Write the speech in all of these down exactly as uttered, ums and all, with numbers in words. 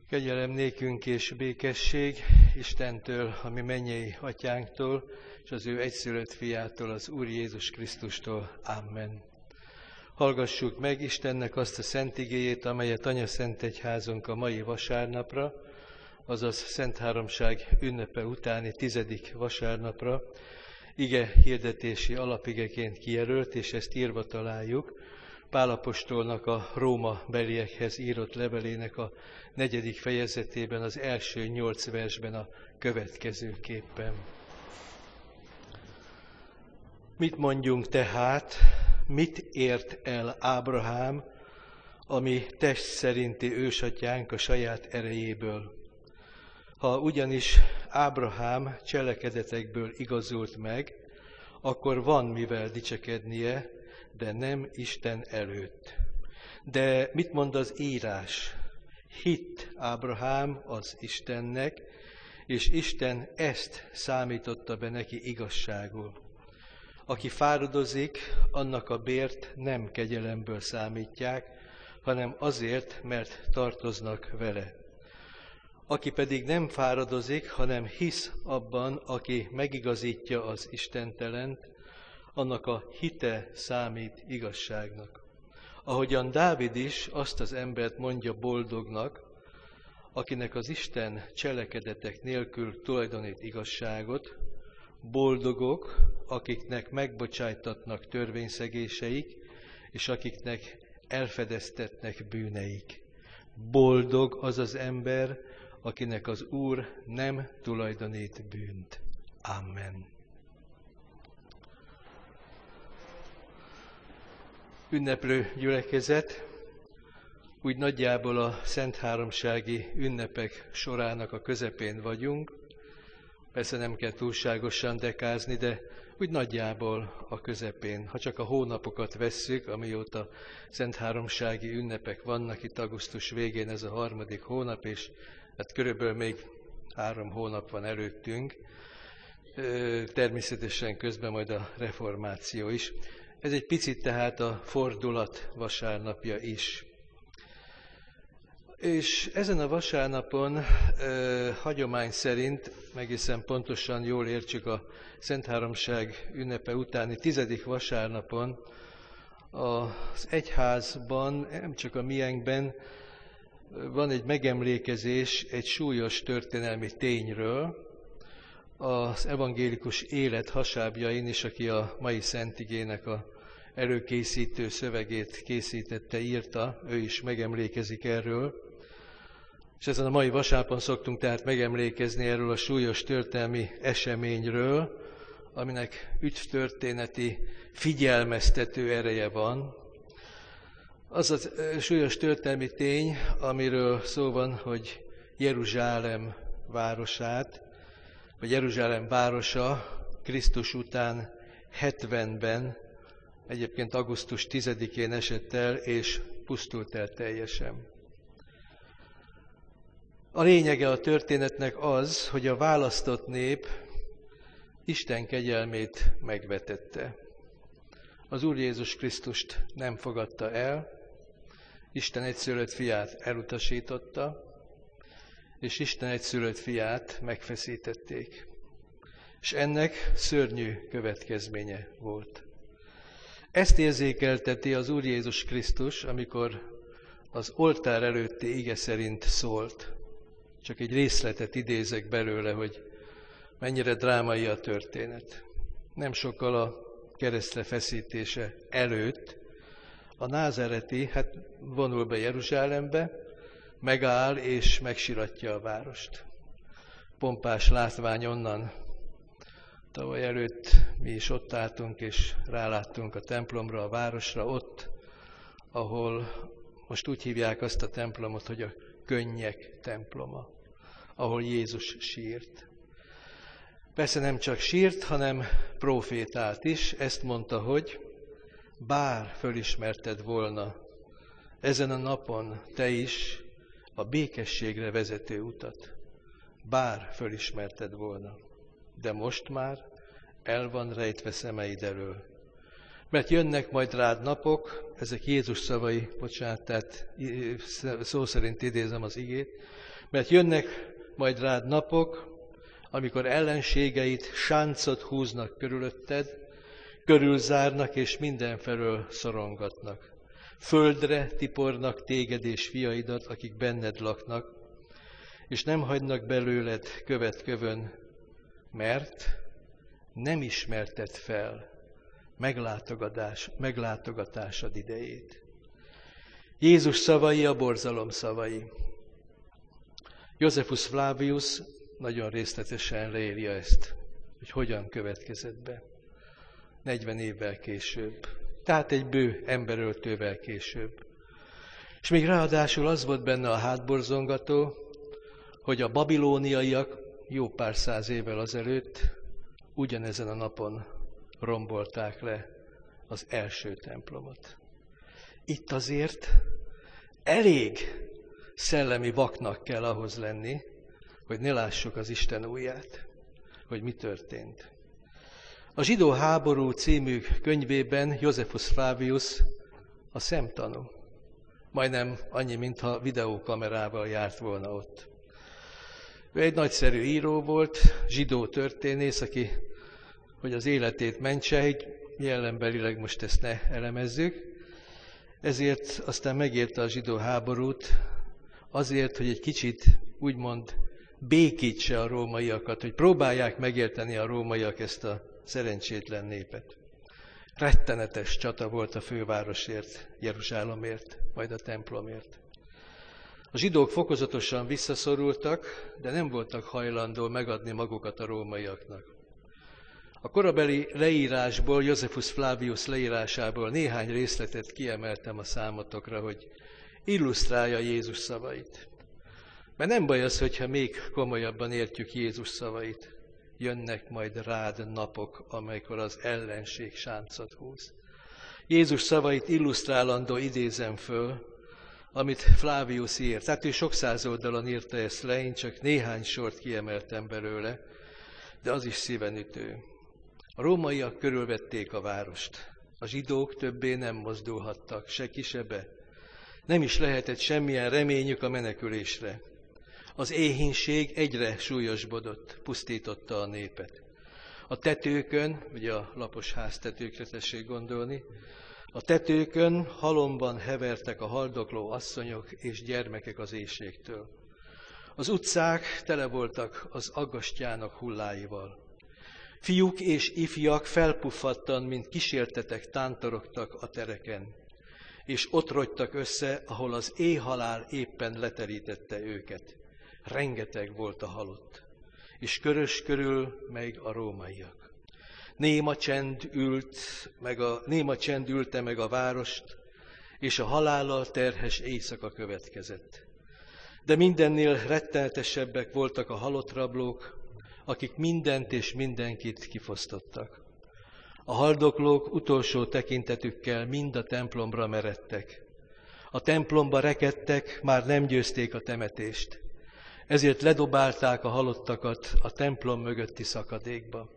Kegyelem nékünk és békesség Istentől, a mi mennyei atyánktól, és az ő egyszülött fiától, az Úr Jézus Krisztustól. Amen. Hallgassuk meg Istennek azt a szent igéjét, amelyet Anya Szent Egyházunk a mai vasárnapra, azaz Szent Háromság ünnepe utáni tizedik vasárnapra ige hirdetési alapigeként kijelölt, és ezt írva találjuk Pál apostolnak a Róma beliekhez írott levelének a negyedik fejezetében, az első nyolc versben a következőképpen. Mit mondjunk tehát, mit ért el Ábrahám, ami test szerinti ősatyánk a saját erejéből? Ha ugyanis Ábrahám cselekedetekből igazult meg, akkor van mivel dicsekednie, de nem Isten előtt. De mit mond az írás? Hitt Ábrahám az Istennek, és Isten ezt számította be neki igazságul. Aki fáradozik, annak a bért nem kegyelemből számítják, hanem azért, mert tartoznak vele. Aki pedig nem fáradozik, hanem hisz abban, aki megigazítja az istentelent, annak a hite számít igazságnak. Ahogyan Dávid is azt az embert mondja boldognak, akinek az Isten cselekedetek nélkül tulajdonít igazságot, boldogok, akiknek megbocsájtatnak törvényszegéseik, és akiknek elfedeztetnek bűneik. Boldog az az ember, akinek az Úr nem tulajdonít bűnt. Amen. Ünneplő gyülekezet, úgy nagyjából a Szent Háromsági ünnepek sorának a közepén vagyunk. Persze nem kell túlságosan dekázni, de úgy nagyjából a közepén. Ha csak a hónapokat vesszük, amióta Szent Háromsági ünnepek vannak, itt augusztus végén ez a harmadik hónap, és hát körülbelül még három hónap van előttünk. Természetesen közben majd a reformáció is. Ez egy picit tehát a fordulat vasárnapja is. És ezen a vasárnapon eh, hagyomány szerint, egészen pontosan jól értsük a Szent Háromság ünnepe utáni tizedik vasárnapon, az egyházban, nem csak a miénkben, van egy megemlékezés egy súlyos történelmi tényről, az evangélikus élet hasábjain is, aki a mai szentigének a előkészítő szövegét készítette, írta, ő is megemlékezik erről. És ezen a mai vasárnapon szoktunk tehát megemlékezni erről a súlyos történelmi eseményről, aminek ügytörténeti figyelmeztető ereje van. Az a súlyos történelmi tény, amiről szó van, hogy Jeruzsálem városát, vagy Jeruzsálem városa Krisztus után hetvenben, egyébként augusztus tizedikén esett el, és pusztult el teljesen. A lényege a történetnek az, hogy a választott nép Isten kegyelmét megvetette. Az Úr Jézus Krisztust nem fogadta el, Isten egyszülött fiát elutasította, és Isten egyszülött fiát megfeszítették. És ennek szörnyű következménye volt. Ezt érzékelteti az Úr Jézus Krisztus, amikor az oltár előtti ige szerint szólt. Csak egy részletet idézek belőle, hogy mennyire drámai a történet. Nem sokkal a keresztre feszítése előtt a názáreti, hát vonul be Jeruzsálembe, megáll és megsiratja a várost. Pompás látvány onnan. Tavaly előtt mi is ott álltunk, és ráláttunk a templomra, a városra, ott, ahol most úgy hívják azt a templomot, hogy a könnyek temploma, ahol Jézus sírt. Persze nem csak sírt, hanem prófétált is. Ezt mondta, hogy bár fölismerted volna ezen a napon te is a békességre vezető utat, bár fölismerted volna, de most már el van rejtve szemeid elől. Mert jönnek majd rád napok, ezek Jézus szavai, bocsánat, tehát szó szerint idézem az igét, mert jönnek majd rád napok, amikor ellenségeit sáncot húznak körülötted, körülzárnak és mindenfelől szorongatnak. Földre tipornak téged és fiaidat, akik benned laknak, és nem hagynak belőled követ kövön, mert nem ismerted fel meglátogatás, meglátogatásod idejét. Jézus szavai a borzalom szavai. Josephus Flavius nagyon részletesen leírja ezt, hogy hogyan következett be. negyven évvel később. Tehát egy bő emberöltővel később. És még ráadásul az volt benne a hátborzongató, hogy a babilóniaiak jó pár száz évvel azelőtt ugyanezen a napon rombolták le az első templomot. Itt azért elég szellemi vaknak kell ahhoz lenni, hogy ne lássuk az Isten ujját, hogy mi történt. A Zsidó háború című könyvében Josephus Flavius a szemtanú. Majdnem annyi, mintha videókamerával járt volna ott. Ő egy nagyszerű író volt, zsidó történész, aki, hogy az életét mentse, egy jellembelileg most ezt ne elemezzük, ezért aztán megérte a zsidó háborút, azért, hogy egy kicsit úgymond békítse a rómaiakat, hogy próbálják megérteni a rómaiak ezt a szerencsétlen népet. Rettenetes csata volt a fővárosért, Jeruzsálemért, majd a templomért. A zsidók fokozatosan visszaszorultak, de nem voltak hajlandó megadni magukat a rómaiaknak. A korabeli leírásból, Josephus Flavius leírásából néhány részletet kiemeltem a számotokra, hogy illusztrálja Jézus szavait. Mert nem baj az, hogyha még komolyabban értjük Jézus szavait. Jönnek majd rád napok, amikor az ellenség sáncot húz. Jézus szavait illusztrálandó idézem föl, amit Flavius írt. Tehát ő sok száz oldalon írta ezt le, én csak néhány sort kiemeltem belőle, de az is szívenütő. A rómaiak körülvették a várost. A zsidók többé nem mozdulhattak, se ki, se be. Nem is lehetett semmilyen reményük a menekülésre. Az éhínség egyre súlyosbodott, pusztította a népet. A tetőkön, ugye a lapos háztetőkre tessék gondolni, a tetőkön halomban hevertek a haldokló asszonyok és gyermekek az éhségtől. Az utcák tele voltak az aggastyának hulláival. Fiúk és ifjak felpuffadtan, mint kísértetek tántorogtak a tereken, és ott rogytak össze, ahol az éhhalál éppen leterítette őket. Rengeteg volt a halott, és körös körül meg a rómaiak. Néma csend ült, meg a, néma csend ülte meg a várost, és a halállal terhes éjszaka következett. De mindennél rettenetesebbek voltak a halott rablók, akik mindent és mindenkit kifosztottak. A haldoklók utolsó tekintetükkel mind a templomra meredtek. A templomba rekedtek, már nem győzték a temetést. Ezért ledobálták a halottakat a templom mögötti szakadékba.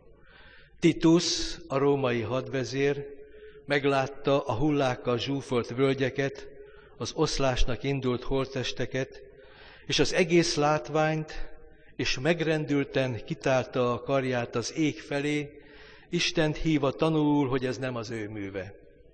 Titus, a római hadvezér, meglátta a hullákkal zsúfolt völgyeket, az oszlásnak indult holttesteket, és az egész látványt, és megrendülten kitárta a karját az ég felé, Istent hívva tanúul, hogy ez nem az ő műve.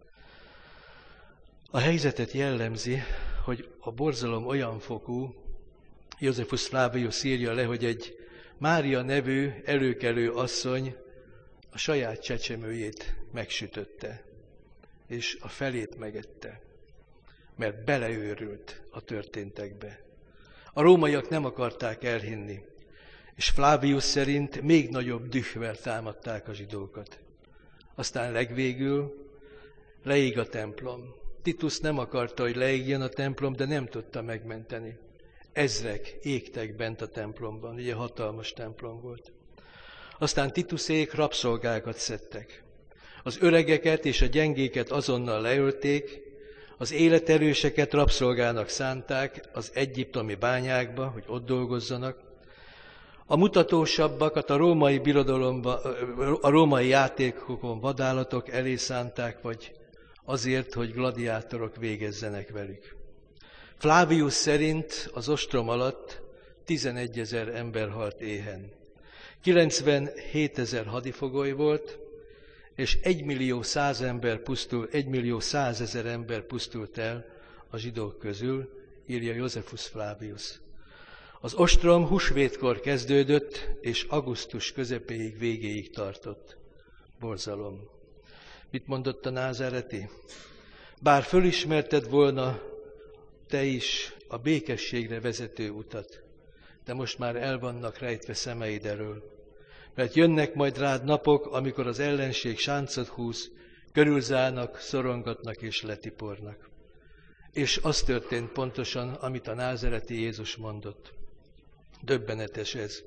A helyzetet jellemzi, hogy a borzalom olyan fokú, Josephus Flavius írja le, hogy egy Mária nevű előkelő asszony a saját csecsemőjét megsütötte, és a felét megette, mert beleőrült a történtekbe. A rómaiak nem akarták elhinni, és Flavius szerint még nagyobb dühvel támadták a zsidókat. Aztán legvégül leég a templom. Titus nem akarta, hogy leégjen a templom, de nem tudta megmenteni. Ezrek égtek bent a templomban, ugye hatalmas templom volt. Aztán Titusék rabszolgákat szedtek. Az öregeket és a gyengéket azonnal leölték, az életerőseket rabszolgának szánták az egyiptomi bányákba, hogy ott dolgozzanak. A mutatósabbakat a római birodalomba, a római játékokon vadállatok elé szánták, vagy azért, hogy gladiátorok végezzenek velük. Flavius szerint az ostrom alatt tizenegyezer ember halt éhen. kilencvenhétezer hadifogoly volt, és egymillió száz ember pusztul, egymillió százezer ember pusztult el a zsidók közül, írja Josephus Flavius. Az ostrom húsvétkor kezdődött, és augusztus közepéig, végéig tartott. Borzalom. Mit mondott a názáreti? Bár fölismerted volna te is a békességre vezető utat, de most már el vannak rejtve szemeid elől. Mert jönnek majd rád napok, amikor az ellenség sáncot húz, körülzálnak, szorongatnak és letipornak. És az történt pontosan, amit a názáreti Jézus mondott. Döbbenetes ez.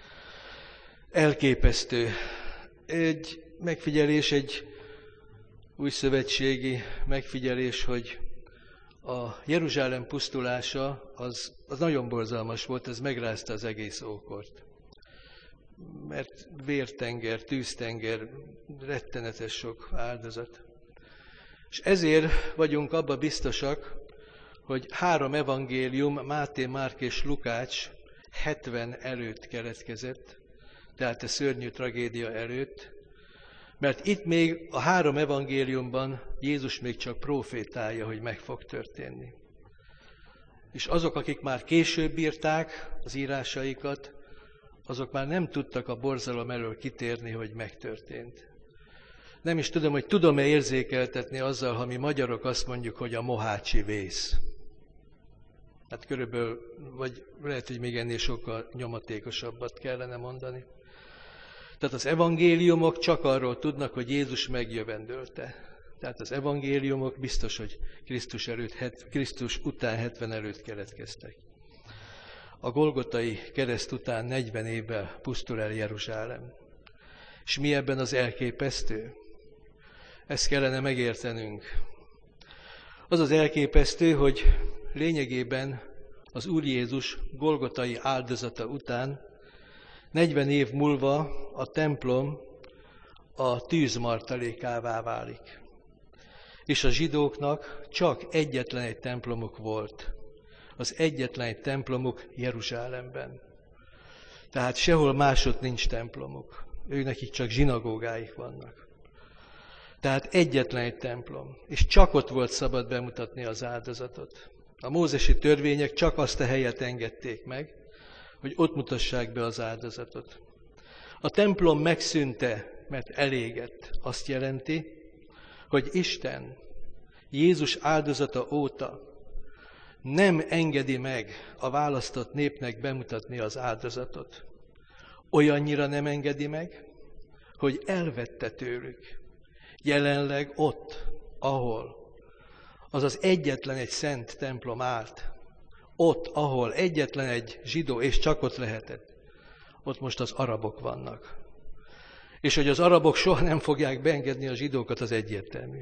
Elképesztő. Egy megfigyelés, egy újszövetségi megfigyelés, hogy a Jeruzsálem pusztulása az, az nagyon borzalmas volt, ez megrázta az egész ókort. Mert vértenger, tűztenger, rettenetes sok áldozat. És ezért vagyunk abba biztosak, hogy három evangélium, Máté, Márk és Lukács hetven előtt keletkezett, tehát a szörnyű tragédia előtt, mert itt még a három evangéliumban Jézus még csak profétálja, hogy meg fog történni. És azok, akik már később írták az írásaikat, azok már nem tudtak a borzalom elől kitérni, hogy megtörtént. Nem is tudom, hogy tudom-e érzékeltetni azzal, ha mi magyarok azt mondjuk, hogy a mohácsi vész. Hát körülbelül, vagy lehet, hogy még ennél sokkal nyomatékosabbat kellene mondani. Tehát az evangéliumok csak arról tudnak, hogy Jézus megjövendölte. Tehát az evangéliumok biztos, hogy Krisztus, előtt, Krisztus után hetven előtt keletkeztek. A golgotai kereszt után negyven évvel pusztul el Jeruzsálem. És mi ebben az elképesztő? Ezt kellene megértenünk. Az az elképesztő, hogy lényegében az Úr Jézus golgotai áldozata után negyven év múlva a templom a tűzmartalékává válik. És a zsidóknak csak egyetlen egy templomuk volt. Az egyetlen egy templomuk Jeruzsálemben. Tehát sehol másod nincs templomuk. Ők nekik csak zsinagógáik vannak. Tehát egyetlen egy templom. És csak ott volt szabad bemutatni az áldozatot. A mózesi törvények csak azt a helyet engedték meg, hogy ott mutassák be az áldozatot. A templom megszűnte, mert elégett. Azt jelenti, hogy Isten Jézus áldozata óta nem engedi meg a választott népnek bemutatni az áldozatot. Olyannyira nem engedi meg, hogy elvette tőlük. Jelenleg ott, ahol az az egyetlen egy szent templom állt, ott, ahol egyetlen egy zsidó, és csak ott lehetett, ott most az arabok vannak. És hogy az arabok soha nem fogják beengedni a zsidókat, az egyértelmű.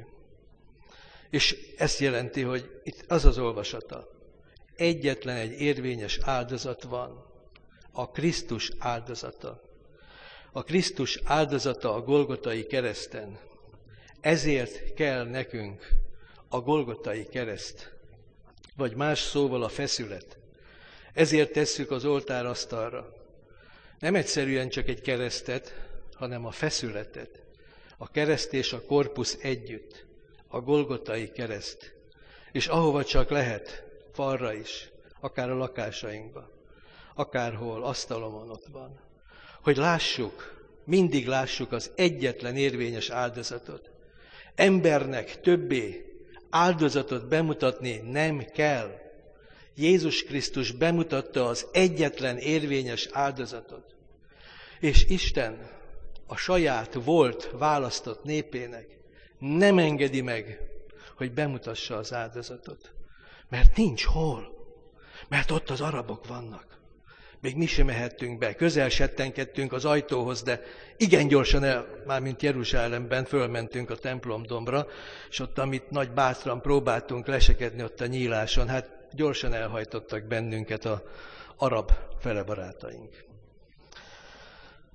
És ezt jelenti, hogy itt az az olvasata. Egyetlen egy érvényes áldozat van, a Krisztus áldozata. A Krisztus áldozata a golgotai kereszten. Ezért kell nekünk a golgotai kereszt, vagy más szóval a feszület. Ezért tesszük az oltárasztalra. Nem egyszerűen csak egy keresztet, hanem a feszületet. A kereszt és a korpusz együtt. A golgotai kereszt. És ahova csak lehet, falra is, akár a lakásainkba, akárhol, asztalomon ott van. Hogy lássuk, mindig lássuk az egyetlen érvényes áldozatot. Embernek többé áldozatot bemutatni nem kell. Jézus Krisztus bemutatta az egyetlen érvényes áldozatot. És Isten a saját volt választott népének nem engedi meg, hogy bemutassa az áldozatot. Mert nincs hol. Mert ott az arabok vannak. Még mi sem mehettünk be. Közel settenkedtünk az ajtóhoz, de igen gyorsan el, mármint Jeruzsálemben fölmentünk a templomdombra, és ott, amit nagy bátran próbáltunk lesekedni ott a nyíláson, hát gyorsan elhajtottak bennünket az arab felebarátaink.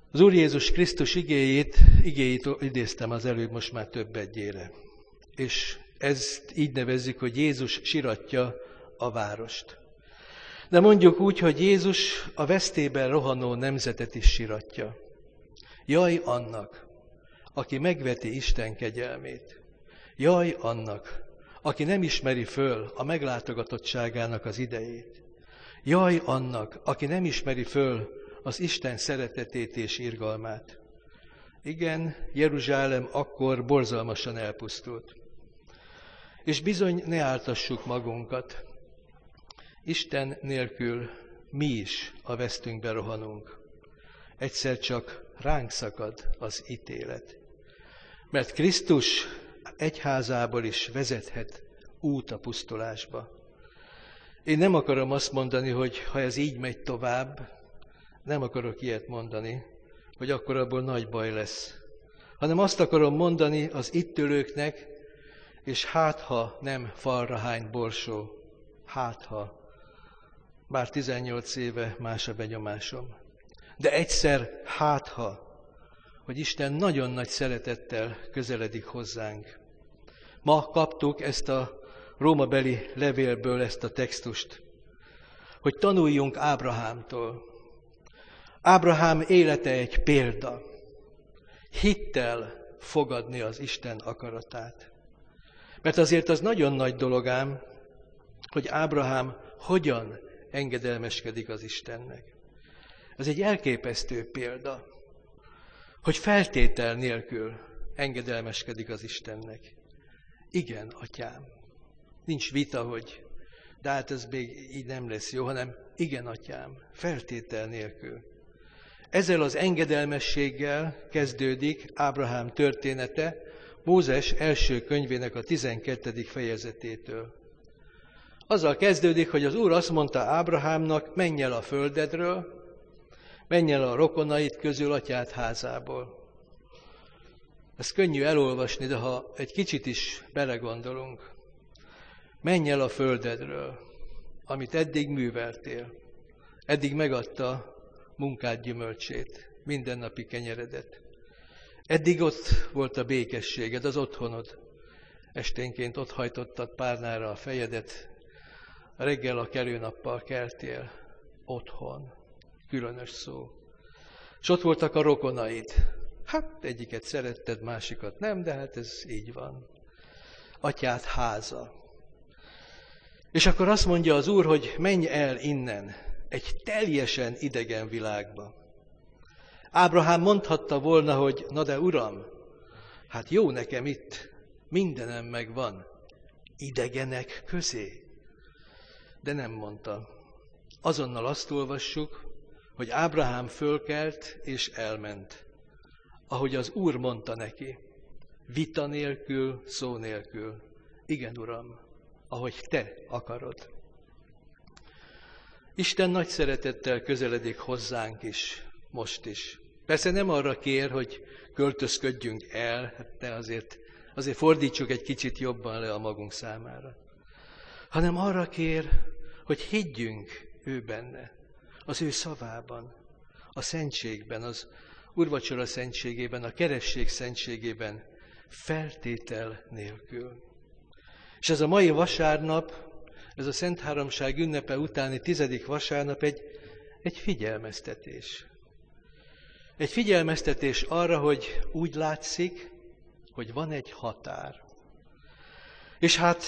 Az Úr Jézus Krisztus igéjét, igéjét idéztem az előbb most már több egyére. És ezt így nevezzük, hogy Jézus siratja a várost. De mondjuk úgy, hogy Jézus a vesztében rohanó nemzetet is siratja. Jaj annak, aki megveti Isten kegyelmét. Jaj annak, aki nem ismeri föl a meglátogatottságának az idejét. Jaj annak, aki nem ismeri föl az Isten szeretetét és irgalmát. Igen, Jeruzsálem akkor borzalmasan elpusztult. És bizony ne áltassuk magunkat. Isten nélkül mi is a vesztünkbe rohanunk. Egyszer csak ránk szakad az ítélet. Mert Krisztus egyházából is vezethet út a pusztulásba. Én nem akarom azt mondani, hogy ha ez így megy tovább, nem akarok ilyet mondani, hogy akkor abból nagy baj lesz. Hanem azt akarom mondani az itt ülőknek, és hát ha nem falra hány borsó, hát ha, bár tizennyolc éve más a benyomásom. De egyszer hát ha, hogy Isten nagyon nagy szeretettel közeledik hozzánk. Ma kaptuk ezt a rómabeli levélből ezt a textust, hogy tanuljunk Ábrahámtól. Ábrahám élete egy példa. Hittel fogadni az Isten akaratát. Mert azért az nagyon nagy dolog ám, hogy Ábrahám hogyan engedelmeskedik az Istennek. Ez egy elképesztő példa, hogy feltétel nélkül engedelmeskedik az Istennek. Igen, atyám. Nincs vita, hogy de hát ez még így nem lesz jó, hanem igen, atyám, feltétel nélkül. Ezzel az engedelmességgel kezdődik Ábrahám története Mózes első könyvének a tizenkettedik fejezetétől. Azzal kezdődik, hogy az Úr azt mondta Ábrahámnak, menj el a földedről, menj el a rokonaid közül atyád házából. Ez könnyű elolvasni, de ha egy kicsit is belegondolunk, menj el a földedről, amit eddig műveltél, eddig megadta munkád gyümölcsét, mindennapi kenyeredet. Eddig ott volt a békességed, az otthonod. Esténként ott hajtottad párnára a fejedet, reggel a kelőnappal keltél. Otthon. Különös szó. És ott voltak a rokonaid. Hát egyiket szeretted, másikat nem, de hát ez így van. Atyád háza. És akkor azt mondja az Úr, hogy menj el innen, egy teljesen idegen világba. Ábrahám mondhatta volna, hogy na de Uram, hát jó nekem itt, mindenem megvan, idegenek közé. De nem mondta. Azonnal azt olvassuk, hogy Ábrahám fölkelt és elment. Ahogy az Úr mondta neki, vita nélkül, szó nélkül. Igen, Uram, ahogy te akarod. Isten nagy szeretettel közeledik hozzánk is, most is. Persze nem arra kér, hogy költözködjünk el, de azért, azért fordítsuk egy kicsit jobban le a magunk számára. Hanem arra kér, hogy higgyünk ő benne, az ő szavában, a szentségben, az úrvacsora szentségében, a keresség szentségében, feltétel nélkül. És ez a mai vasárnap, ez a Szent Háromság ünnepe utáni tizedik vasárnap egy, egy figyelmeztetés. Egy figyelmeztetés arra, hogy úgy látszik, hogy van egy határ. És hát,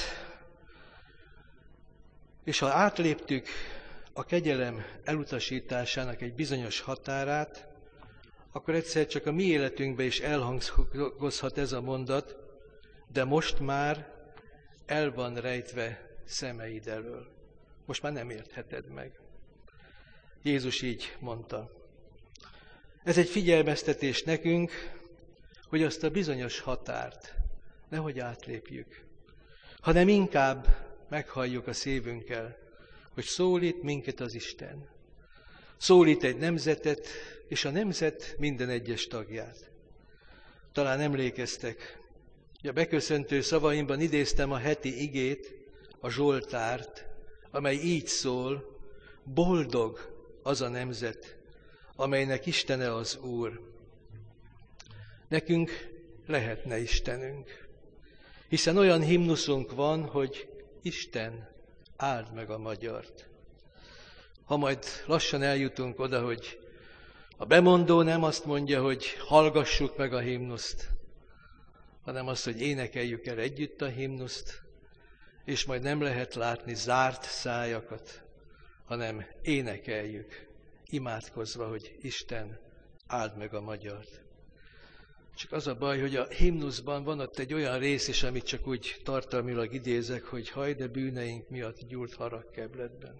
és ha átléptük a kegyelem elutasításának egy bizonyos határát, akkor egyszer csak a mi életünkbe is elhangozhat ez a mondat, de most már el van rejtve szemeid elől. Most már nem értheted meg. Jézus így mondta. Ez egy figyelmeztetés nekünk, hogy azt a bizonyos határt nehogy átlépjük, hanem inkább meghalljuk a szívünkkel, hogy szólít minket az Isten. Szólít egy nemzetet, és a nemzet minden egyes tagját. Talán emlékeztek, hogy a beköszöntő szavaimban idéztem a heti igét, a Zsoltárt, amely így szól, boldog az a nemzet, amelynek Istene az Úr. Nekünk lehetne Istenünk, hiszen olyan himnuszunk van, hogy Isten áld meg a magyart. Ha majd lassan eljutunk oda, hogy a bemondó nem azt mondja, hogy hallgassuk meg a himnuszt, hanem azt, hogy énekeljük el együtt a himnuszt, és majd nem lehet látni zárt szájakat, hanem énekeljük, imádkozva, hogy Isten áld meg a magyart. Csak az a baj, hogy a himnuszban van ott egy olyan rész is, amit csak úgy tartalmilag idézek, hogy haj, de bűneink miatt gyúlt harag kebletben.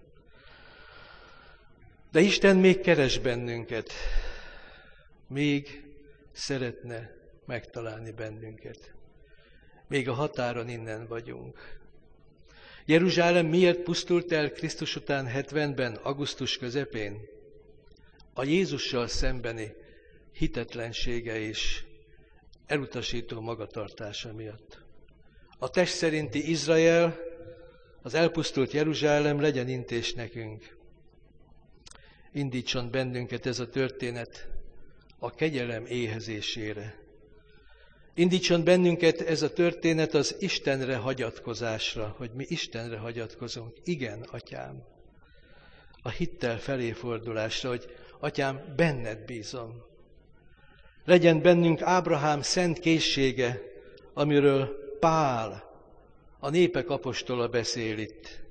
De Isten még keres bennünket, még szeretne megtalálni bennünket. Még a határon innen vagyunk. Jeruzsálem miért pusztult el Krisztus után hetvenben, augusztus közepén? A Jézussal szembeni hitetlensége és elutasító magatartása miatt. A test szerinti Izrael, az elpusztult Jeruzsálem legyen intés nekünk. Indítson bennünket ez a történet a kegyelem éhezésére. Indítson bennünket ez a történet az Istenre hagyatkozásra, hogy mi Istenre hagyatkozunk. Igen, Atyám. A hittel felé fordulásra, hogy Atyám, benned bízom. Legyen bennünk Ábrahám szent készsége, amiről Pál, a népek apostola beszél itt.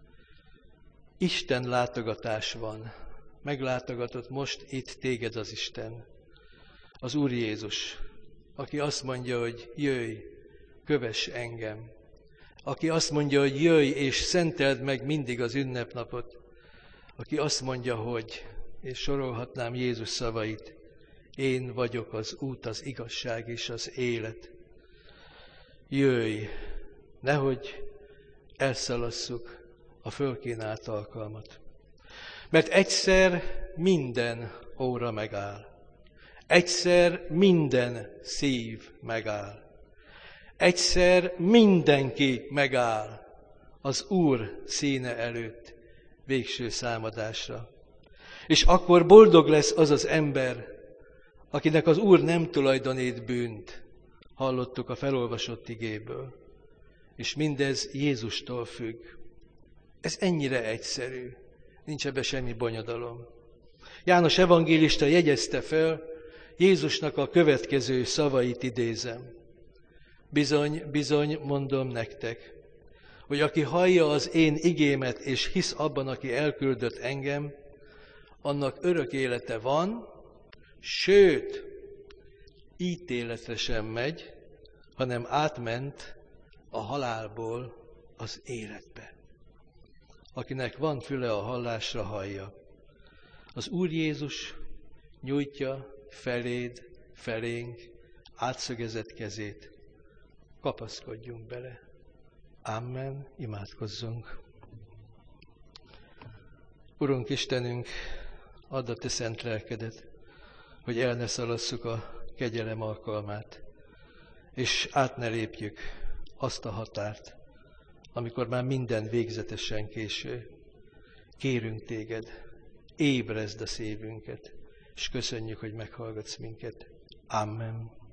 Isten látogatás van. Meglátogatott most itt téged az Isten. Az Úr Jézus, aki azt mondja, hogy jöjj, kövess engem. Aki azt mondja, hogy jöjj és szenteld meg mindig az ünnepnapot. Aki azt mondja, hogy, és sorolhatnám Jézus szavait, én vagyok az út, az igazság és az élet. Jöjj, nehogy elszalasszuk a fölkínált alkalmat. Mert egyszer minden óra megáll. Egyszer minden szív megáll. Egyszer mindenki megáll az Úr színe előtt végső számadásra. És akkor boldog lesz az az ember, akinek az Úr nem tulajdonít bűnt, hallottuk a felolvasott igéből. És mindez Jézustól függ. Ez ennyire egyszerű. Nincs ebbe semmi bonyodalom. János evangélista jegyezte fel, Jézusnak a következő szavait idézem. Bizony, bizony, mondom nektek, hogy aki hallja az én igémet, és hisz abban, aki elküldött engem, annak örök élete van, sőt, ítéletre sem megy, hanem átment a halálból az életbe. Akinek van füle a hallásra, hallja. Az Úr Jézus nyújtja feléd, felénk átszögezett kezét. Kapaszkodjunk bele. Amen. Imádkozzunk. Urunk Istenünk, add a te szent lelkedet, hogy el ne szalasszuk a kegyelem alkalmát, és át ne lépjük azt a határt, amikor már minden végzetesen késő. Kérünk téged, ébrezd a szívünket, és köszönjük, hogy meghallgatsz minket. Amen.